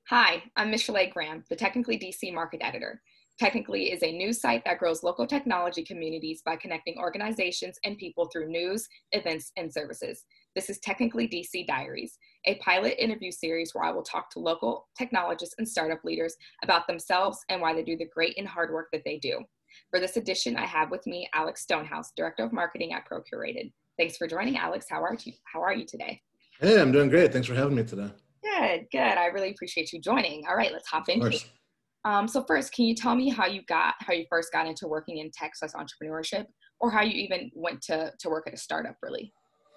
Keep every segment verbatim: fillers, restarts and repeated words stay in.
Hi, I'm Michelle Graham, the Technically D C market editor. Technically is a news site that grows local technology communities by connecting organizations and people through news, events, and services. This is Technically D C Diaries, a pilot interview series where I will talk to local technologists and startup leaders about themselves and why they do the great and hard work that they do. For this edition, I have with me Alex Stonehouse, Director of Marketing at Procurated. Thanks for joining, Alex. How are you, how are you today? Hey, I'm doing great. Thanks for having me today. Good, good. I really appreciate you joining. All right, let's hop Of into it. course. Um, so first, can you tell me how you got, how you first got into working in tech slash entrepreneurship, or how you even went to, to work at a startup, really?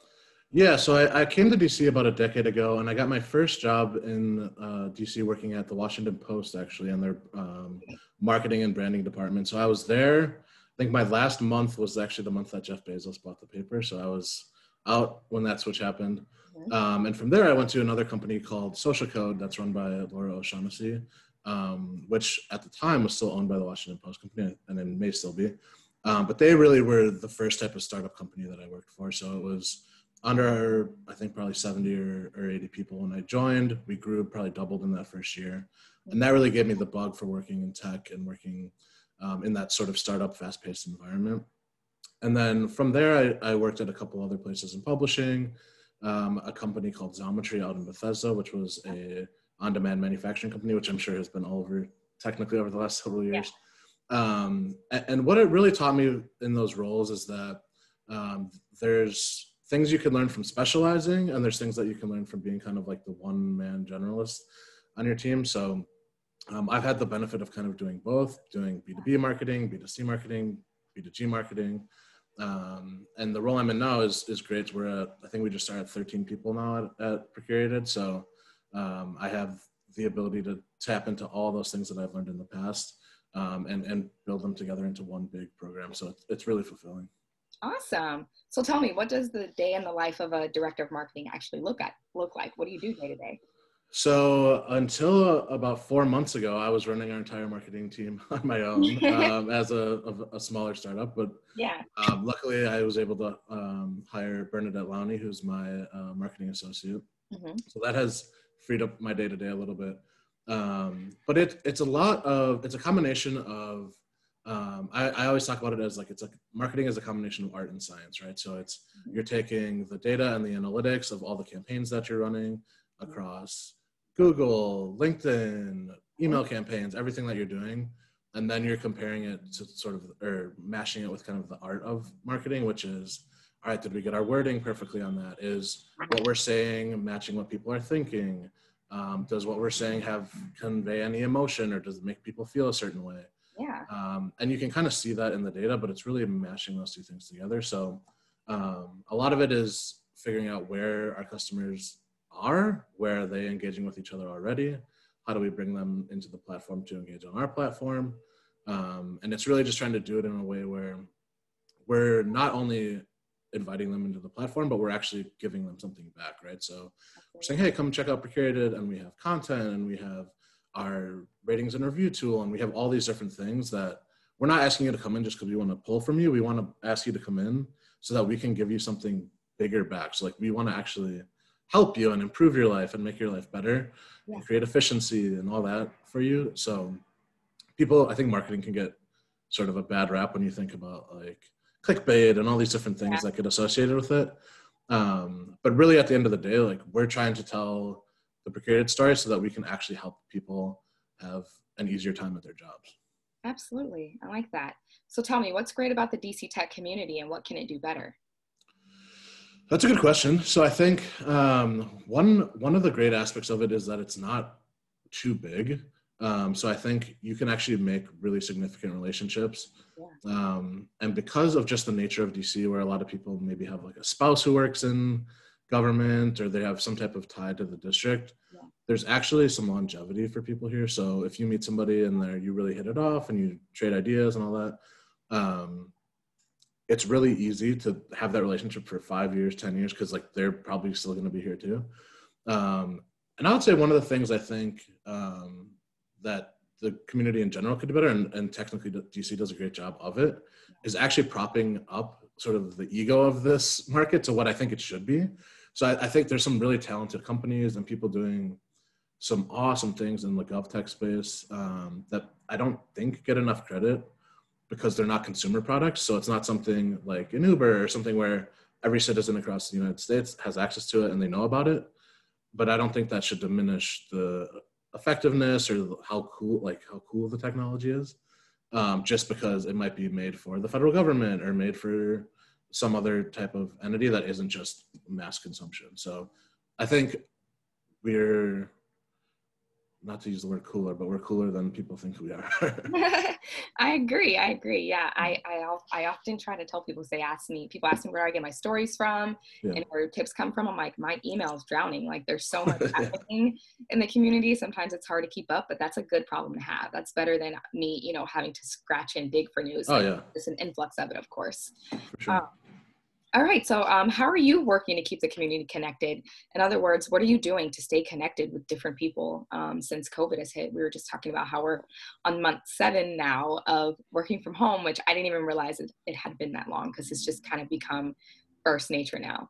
Yeah, so I, I came to D C about a decade ago, and I got my first job in uh, D C working at the Washington Post, actually, in their um, marketing and branding department. So I was there. I think my last month was actually the month that Jeff Bezos bought the paper. So I was out when that switch happened. Mhm. Um, and from there, I went to another company called Social Code that's run by Laura O'Shaughnessy, um, which at the time was still owned by the Washington Post company, and it may still be. Um, but they really were the first type of startup company that I worked for. So it was under, I think, probably seventy or, or eighty people when I joined. We grew, probably doubled in that first year. And that really gave me the bug for working in tech and working um, in that sort of startup, fast-paced environment. And then from there, I, I worked at a couple other places in publishing, um, a company called Xometry out in Bethesda, which was a on-demand manufacturing company, which I'm sure has been all over technically over the last several Yeah. years. Um, and, and what it really taught me in those roles is that um, there's things you can learn from specializing, and there's things that you can learn from being kind of like the one-man generalist on your team. So um, I've had the benefit of kind of doing both, doing B two B marketing, B two C marketing, B two G marketing. Um, and the role I'm in now is, is great. We're at, I think we just started thirteen people now at, at Procurated. So um, I have the ability to tap into all those things that I've learned in the past um, and, and build them together into one big program. So it's, it's really fulfilling. Awesome. So tell me, what does the day in the life of a director of marketing actually look at look like? What do you do day to day? So until about four months ago, I was running our entire marketing team on my own um, as a, a, a smaller startup. But Yeah. um, luckily, I was able to um, hire Bernadette Lowney, who's my uh, marketing associate. Hmm. So that has freed up my day to day a little bit. Um, but it, it's a lot of, it's a combination of, um, I, I always talk about it as like, it's like marketing is a combination of art and science, right? So it's, you're taking the data and the analytics of all the campaigns that you're running across Google, LinkedIn, email campaigns, everything that you're doing. And then you're comparing it to sort of, or mashing it with kind of the art of marketing, which is, all right, did we get our wording perfectly on that? Is what we're saying matching what people are thinking? Um, does what we're saying have convey any emotion, or does it make people feel a certain way? Yeah. Um, and you can kind of see that in the data, but it's really mashing those two things together. So um, a lot of it is figuring out where our customers are, where are they engaging with each other already? How do we bring them into the platform to engage on our platform? Um, and it's really just trying to do it in a way where we're not only inviting them into the platform, but we're actually giving them something back, right? So we're saying, hey, come check out Procurated, and we have content, and we have our ratings and review tool, and we have all these different things that we're not asking you to come in just because we want to pull from you. We want to ask you to come in so that we can give you something bigger back. So like we want to actually help you and improve your life and make your life better, Yeah. and create efficiency and all that for you. So people, I think marketing can get sort of a bad rap when you think about like clickbait and all these different things Yeah. that get associated with it. Um, but really at the end of the day, like we're trying to tell the Procurated story so that we can actually help people have an easier time at their jobs. Absolutely. I like that. So tell me, what's great about the D C tech community and what can it do better? That's a good question. So I think um, one one of the great aspects of it is that it's not too big. Um, so I think you can actually make really significant relationships. Yeah. Um, and because of just the nature of D C, where a lot of people maybe have like a spouse who works in government, or they have some type of tie to the district, Yeah. there's actually some longevity for people here. So if you meet somebody and there you really hit it off and you trade ideas and all that, um, it's really easy to have that relationship for five years, ten years, because like they're probably still going to be here too. Um, and I would say one of the things I think um, that the community in general could do better, and, and technically D C does a great job of it, is actually propping up sort of the ego of this market to what I think it should be. So I, I think there's some really talented companies and people doing some awesome things in the GovTech space um, that I don't think get enough credit because they're not consumer products. So it's not something like an Uber or something where every citizen across the United States has access to it and they know about it. But I don't think that should diminish the effectiveness or how cool, like how cool the technology is, um, just because it might be made for the federal government or made for some other type of entity that isn't just mass consumption. So I think we're, not to use the word cooler, but we're cooler than people think we are. I agree. I agree. Yeah. I, I, I often try to tell people, they ask me, people ask me where I get my stories from yeah. and where tips come from. I'm like, my email is drowning. Like there's so much happening in the community. Sometimes it's hard to keep up, but that's a good problem to have. That's better than me, you know, having to scratch and dig for news. Oh like, yeah. There's an influx of it, of course. For sure. Um, All right. So um, how are you working to keep the community connected? In other words, what are you doing to stay connected with different people um, since COVID has hit? We were just talking about how we're on month seven now of working from home, which I didn't even realize it, it had been that long because it's just kind of become first nature now.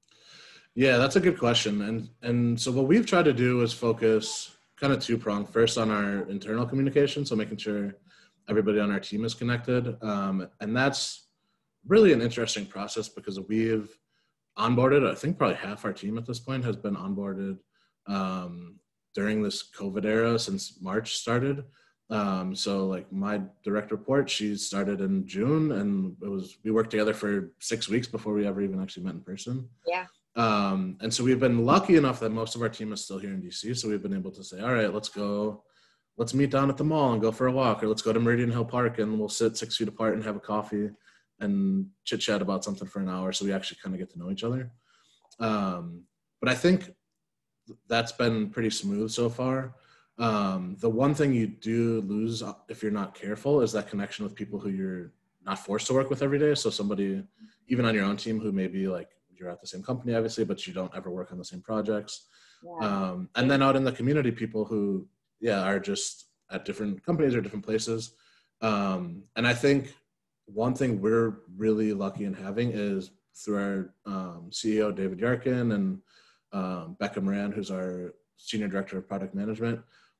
Yeah, that's a good question. And, and so what we've tried to do is focus kind of two-pronged. First on our internal communication, so making sure everybody on our team is connected. Um, and that's really an interesting process because we've onboarded, I think probably half our team at this point has been onboarded um, during this COVID era since March started. Um, so like my direct report, she started in June and it was, we worked together for six weeks before we ever even actually met in person. Yeah. Um, and so we've been lucky enough that most of our team is still here in D C. So we've been able to say, all right, let's go, let's meet down at the mall and go for a walk, or let's go to Meridian Hill Park and we'll sit six feet apart and have a coffee and chit chat about something for an hour. So we actually kind of get to know each other. Um, but I think that's been pretty smooth so far. Um, the one thing you do lose if you're not careful is that connection with people who you're not forced to work with every day. So somebody, even on your own team, who maybe like you're at the same company, obviously, but you don't ever work on the same projects. Yeah. Um, and then out in the community, people who, yeah, are just at different companies or different places. Um, and I think one thing we're really lucky in having is through our um, C E O, David Yarkin, and um, Becca Moran, who's our Senior Director of Product Management.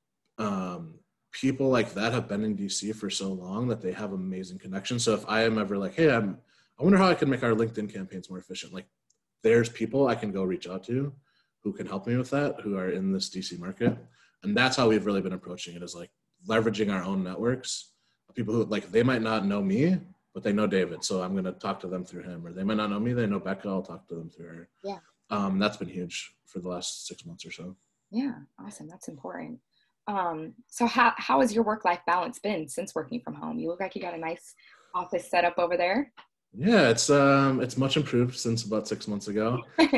Um, people like that have been in D C for so long that they have amazing connections. So if I am ever like, hey, I'm, I wonder how I can make our LinkedIn campaigns more efficient. Like there's people I can go reach out to who can help me with that, who are in this D C market. And that's how we've really been approaching it, is like leveraging our own networks. People who like, they might not know me, but they know David, so I'm going to talk to them through him. Or they might not know me, they know Becca, I'll talk to them through her. Yeah. Um, that's been huge for the last six months or so. Yeah, awesome. That's important. Um, so how, how has your work-life balance been since working from home? You look like you got a nice office set up over there. Yeah, it's um, it's much improved since about six months ago.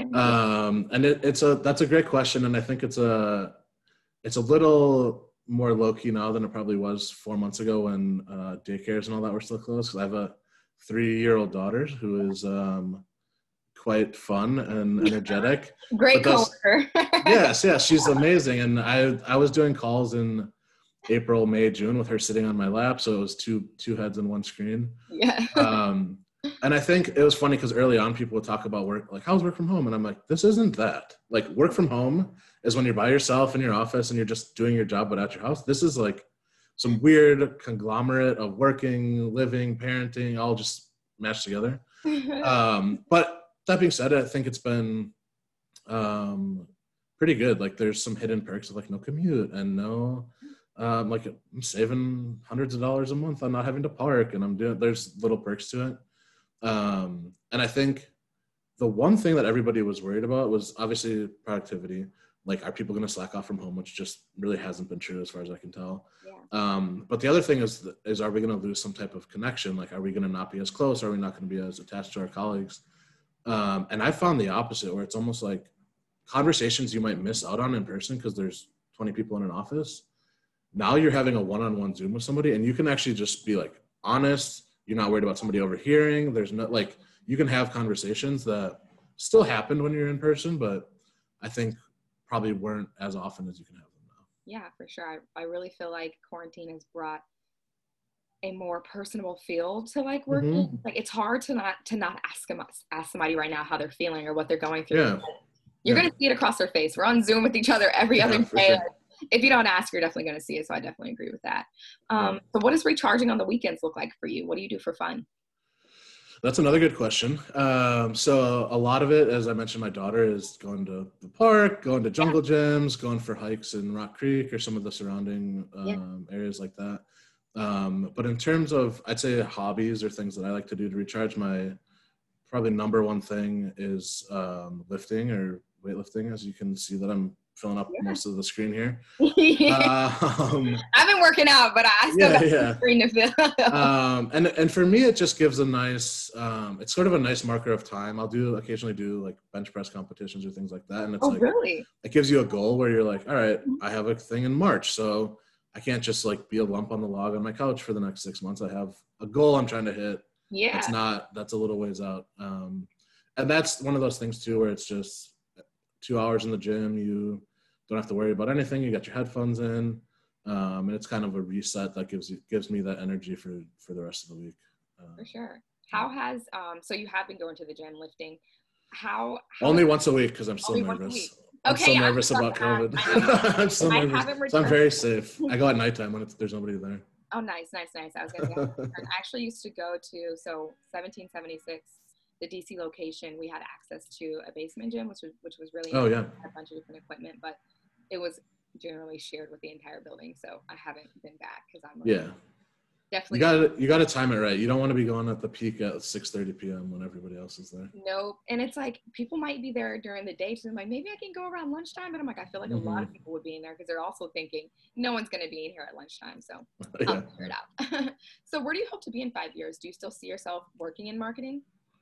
um, and it, it's a, that's a great question. And I think it's a, it's a little more low-key now than it probably was four months ago when uh, daycares and all that were still closed. Because I have a three-year-old daughter who is um, quite fun and energetic. Great coworker. yes, yes, she's amazing. And I I was doing calls in April, May, June with her sitting on my lap, so it was two two heads and one screen. Yeah. um, and I think it was funny because early on people would talk about work, like how's work from home, and I'm like, this isn't that. Like work from home is when you're by yourself in your office and you're just doing your job but at your house. This is like some weird conglomerate of working, living, parenting, all just mashed together. um, but that being said, I think it's been um, pretty good. Like there's some hidden perks of like no commute and no, um, like I'm saving hundreds of dollars a month on not having to park, and I'm doing, there's little perks to it. Um, and I think the one thing that everybody was worried about was obviously productivity. Like, are people going to slack off from home, which just really hasn't been true as far as I can tell. Yeah. Um, but the other thing is, is are we going to lose some type of connection? Like, are we going to not be as close? Are we not going to be as attached to our colleagues? Um, and I found the opposite, where it's almost like conversations you might miss out on in person because there's twenty people in an office. Now you're having a one-on-one Zoom with somebody, and you can actually just be like honest. You're not worried about somebody overhearing. There's no, like, you can have conversations that still happen when you're in person, but I think probably weren't as often as you can have them now. Yeah, for sure. I, I really feel like quarantine has brought a more personable feel to like working. Mm-hmm. Like it's hard to not to not ask them ask somebody right now how they're feeling or what they're going through. Yeah. You're yeah. gonna see it across their face. We're on Zoom with each other every other yeah, day. Sure. if you don't ask, you're definitely going to see it. So I definitely agree with that. Um, Yeah. so what does recharging on the weekends look like for you? What do you do for fun? That's another good question. Um, so a lot of it, as I mentioned, my daughter is going to the park, going to Yeah. jungle gyms, going for hikes in Rock Creek or some of the surrounding Yeah. um, areas like that. Um, but in terms of, I'd say hobbies or things that I like to do to recharge, my probably number one thing is um, lifting or weightlifting. As you can see that I'm filling up Yeah. most of the screen here. Yeah. Um, I've been working out, but I still yeah, got some yeah. screen to fill. um and and for me it just gives a nice um it's sort of a nice marker of time. I'll do occasionally do like bench press competitions or things like that, and it's Oh, like really? it gives you a goal where you're like, all right, I have a thing in March, so I can't just like be a lump on the log on my couch for the next six months. I have a goal I'm trying to hit. That's Yeah. not that's a little ways out. Um and that's one of those things too where it's just two hours in the gym. You don't have to worry about anything. You got your headphones in. Um, and it's kind of a reset that gives you gives me that energy for for the rest of the week. Um, For sure. How has um so you have been going to the gym lifting. How how only is once a week because I'm so only once a week? nervous. I'm Okay, so yeah, I was nervous just about about to ask. COVID. I know. I'm so I nervous. haven't So I'm returned. very safe. I go at nighttime when it's, there's nobody there. Oh, nice, nice, nice. I was gonna say I haven't returned. I actually used to go to so seventeen seventy-six, the D C location. We had access to a basement gym, which was which was really Oh nice. yeah. It had a bunch of different equipment, but it was generally shared with the entire building. So I haven't been back because I'm like, Yeah. definitely You got to you got to time it right. You don't want to be going at the peak at six thirty p.m. when everybody else is there. nope. And it's like people might be there during the day. So I'm like, maybe I can go around lunchtime. But I'm like, I feel like a lot Mm-hmm. of people would be in there because they're also thinking no one's going to be in here at lunchtime. So I'll Yeah. figure it out. So where do you hope to be in five years? Do you still see yourself working in marketing?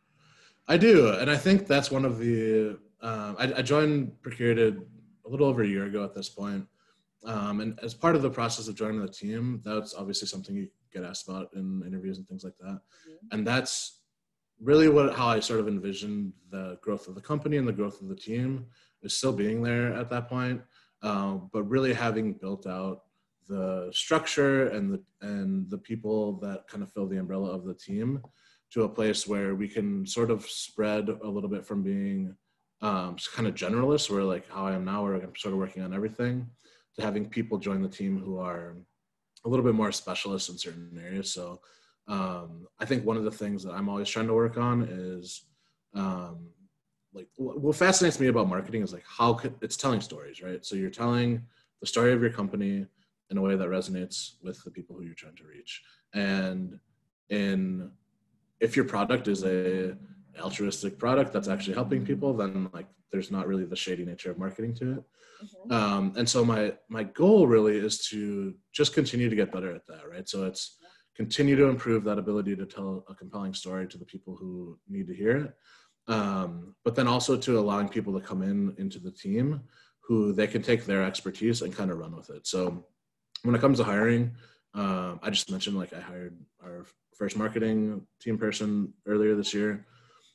I do, and I think that's one of the. Um, I, I joined Procurated a little over a year ago at this point, um, and as part of the process of joining the team, that's obviously something you get asked about in interviews and things like that, Mm-hmm. and that's really what how I sort of envisioned the growth of the company and the growth of the team is still being there at that point, um, but really having built out the structure and the and the people that kind of fill the umbrella of the team to a place where we can sort of spread a little bit from being um, kind of generalists, where like how I am now, where I'm sort of working on everything, to having people join the team who are a little bit more specialists in certain areas. So um, I think one of the things that I'm always trying to work on is um, like what fascinates me about marketing is like how could, it's telling stories, right? So you're telling the story of your company in a way that resonates with the people who you're trying to reach. And in if your product is a altruistic product that's actually helping people, then like there's not really the shady nature of marketing to it. Mm-hmm. Um, and so my my goal really is to just continue to get better at that, right? So it's continue to improve that ability to tell a compelling story to the people who need to hear it, um, but then also to allowing people to come in into the team who they can take their expertise and kind of run with it. So when it comes to hiring, um, I just mentioned like I hired our first marketing team person earlier this year.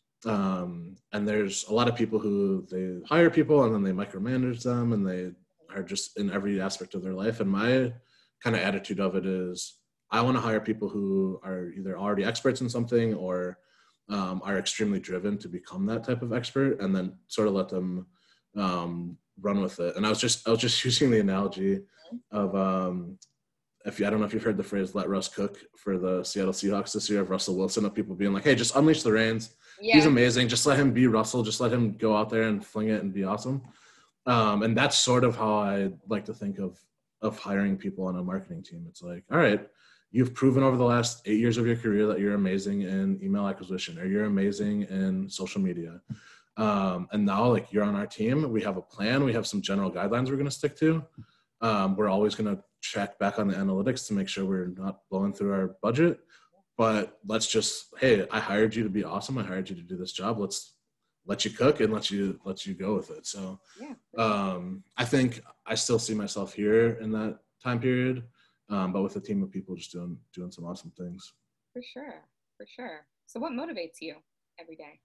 Um, and there's a lot of people who they hire people and then they micromanage them and they are just in every aspect of their life. And my kind of attitude of it is I want to hire people who are either already experts in something or um, are extremely driven to become that type of expert, and then sort of let them um, run with it. And I was just I was just using the analogy of um, if you, I don't know if you've heard the phrase "let Russ cook" for the Seattle Seahawks this year, of Russell Wilson, of people being like, "Hey, just unleash the reins. Yeah. He's amazing. Just let him be Russell. Just let him go out there and fling it and be awesome." Um, and that's sort of how I like to think of of hiring people on a marketing team. It's like, all right, you've proven over the last eight years of your career that you're amazing in email acquisition or you're amazing in social media. Um, and now like you're on our team, we have a plan, we have some general guidelines we're going to stick to. Um, we're always going to check back on the analytics to make sure we're not blowing through our budget, but let's just, hey, I hired you to be awesome. I hired you to do this job. Let's let you cook and let you, let you go with it. So Yeah. um, I think I still see myself here in that time period. Um, but with a team of people just doing doing some awesome things. For sure, for sure. So what motivates you every day?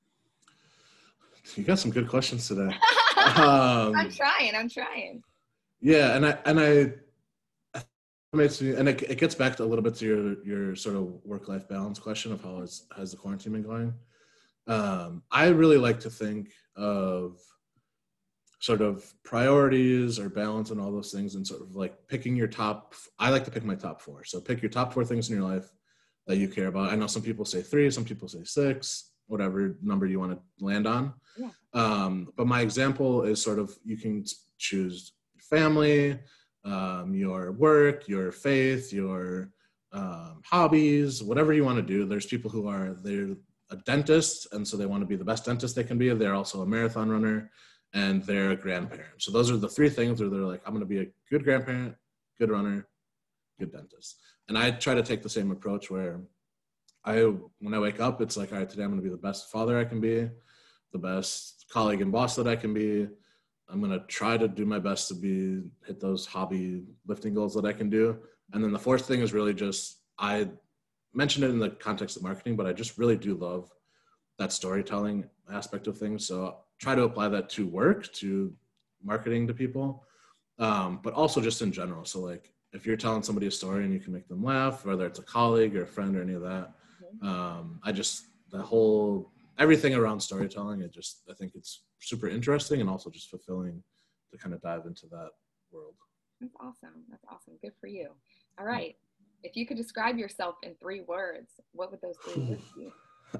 You got some good questions today. um, Um, I'm trying, I'm trying. Yeah, and I and I, I makes me, and it, it gets back to a little bit to your your sort of work-life balance question of how is, has the quarantine been going. Um, I really like to think of sort of priorities or balance and all those things, and sort of like picking your top. I like to pick my top four. So pick your top four things in your life that you care about. I know some people say three, some people say six, whatever number you want to land on. Yeah. Um, but my example is sort of, you can choose family, um, your work, your faith, your um, hobbies, whatever you want to do. There's people who are, they're a dentist, and so they want to be the best dentist they can be. They're also a marathon runner, and they're a grandparent. So those are the three things where they're like, I'm going to be a good grandparent, good runner, good dentist. And I try to take the same approach where I, when I wake up, it's like, all right, today I'm going to be the best father I can be, the best colleague and boss that I can be. I'm going to try to do my best to be, hit those hobby lifting goals that I can do. And then the fourth thing is really just, I mentioned it in the context of marketing, but I just really do love that storytelling aspect of things. So try to apply that to work, to marketing to people, um, but also just in general. So like, if you're telling somebody a story and you can make them laugh, whether it's a colleague or a friend or any of that, um, I just, the whole, everything around storytelling, it just, I think it's super interesting and also just fulfilling to kind of dive into that world. That's awesome. That's awesome. Good for you. All right. If you could describe yourself in three words, what would those three words be?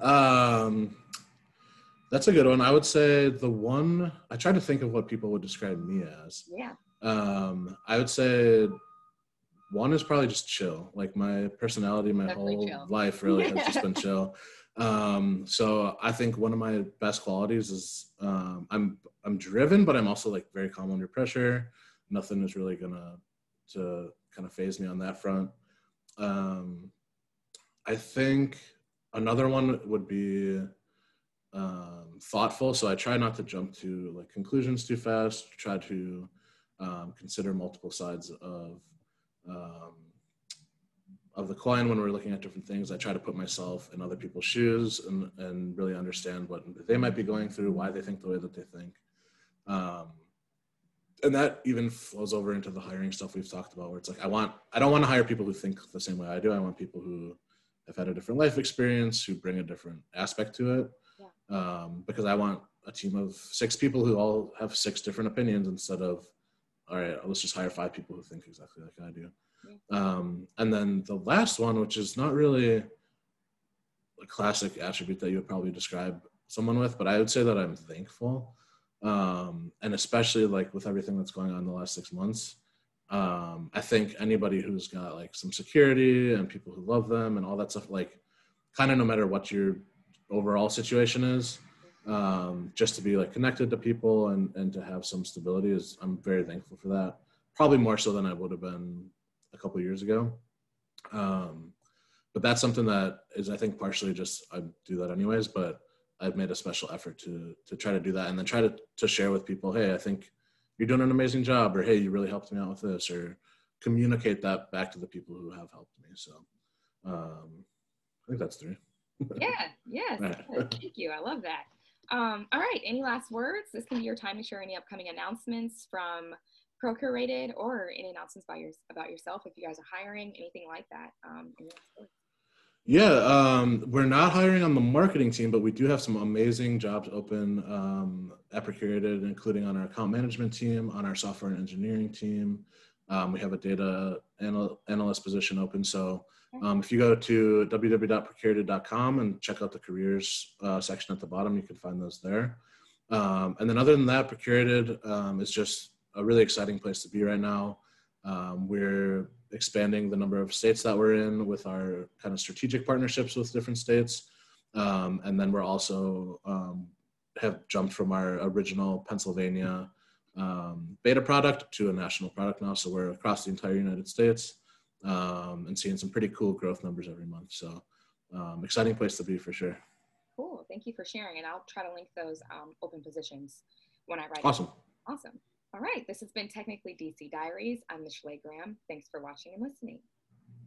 Um, that's a good one. I would say the one, I try to think of what people would describe me as. Yeah. Um, I would say one is probably just chill. Like my personality, my Definitely whole chill. life really has just been chill. Um, so I think one of my best qualities is um, I'm I'm driven, but I'm also like very calm under pressure. Nothing is really gonna to kind of phase me on that front. Um, I think another one would be um, thoughtful. So I try not to jump to like conclusions too fast. Try to um, consider multiple sides of um, of the coin when we're looking at different things. I try to put myself in other people's shoes and, and really understand what they might be going through, why they think the way that they think. Um, and that even flows over into the hiring stuff we've talked about, where it's like, I want, I don't want to hire people who think the same way I do. I want people who have had a different life experience, who bring a different aspect to it. Yeah. Um, because I want a team of six people who all have six different opinions instead of, all right, let's just hire five people who think exactly like I do. Yeah. Um, and then the last one, which is not really a classic attribute that you would probably describe someone with, but I would say that I'm thankful. Um, and especially like with everything that's going on in the last six months, um, I think anybody who's got like some security and people who love them and all that stuff, like kind of no matter what your overall situation is, um, just to be like connected to people and, and to have some stability is, I'm very thankful for that. Probably more so than I would have been a couple of years ago. Um, but that's something that is, I think, partially just, I do that anyways, but I've made a special effort to to try to do that and then try to, to share with people, hey, I think you're doing an amazing job, or hey, you really helped me out with this, or communicate that back to the people who have helped me. So um, I think that's three. Yeah, yes, right. Thank you. I love that. Um, all right, any last words? This can be your time to share any upcoming announcements from Procurated, or any announcements about, your, about yourself if you guys are hiring, anything like that. Um, yeah, um, we're not hiring on the marketing team, but we do have some amazing jobs open um, at Procurated, including on our account management team, on our software and engineering team. Um, we have a data anal analyst position open. So um, if you go to w w w dot procurated dot com and check out the careers uh, section at the bottom, you can find those there. Um, and then other than that, Procurated um, is just a really exciting place to be right now. Um, we're expanding the number of states that we're in with our kind of strategic partnerships with different states. Um, and then we're also um, have jumped from our original Pennsylvania um, beta product to a national product now. So we're across the entire United States um, and seeing some pretty cool growth numbers every month. So um, exciting place to be for sure. Cool. Thank you for sharing. And I'll try to link those um, open positions when I write. Awesome. It. Awesome. All right. This has been Technically D C Diaries. I'm Michelle Graham. Thanks for watching and listening.